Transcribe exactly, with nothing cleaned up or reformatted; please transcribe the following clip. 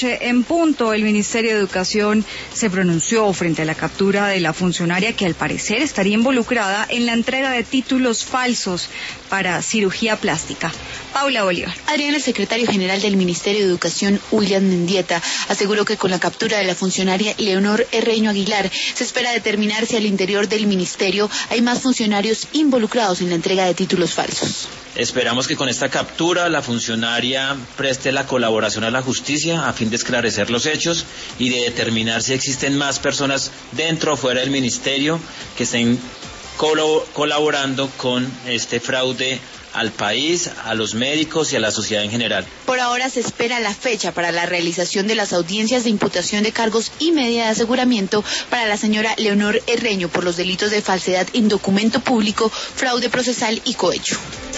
noche en punto, el Ministerio de Educación se pronunció frente a la captura de la funcionaria que al parecer estaría involucrada en la entrega de títulos falsos para cirugía plástica. Paula Bolívar. Adrián, el secretario general del Ministerio de Educación, William Mendieta, aseguró que con la captura de la funcionaria Leonor Herreño Aguilar se espera determinar si al interior del ministerio hay más funcionarios involucrados en la entrega de títulos falsos. Esperamos que con esta captura la funcionaria preste la colaboración a la justicia a fin de esclarecer los hechos y de determinar si existen más personas dentro o fuera del ministerio que estén colaborando con este fraude al país, a los médicos y a la sociedad en general. Por ahora se espera la fecha para la realización de las audiencias de imputación de cargos y medida de aseguramiento para la señora Leonor Herreño por los delitos de falsedad en documento público, fraude procesal y cohecho.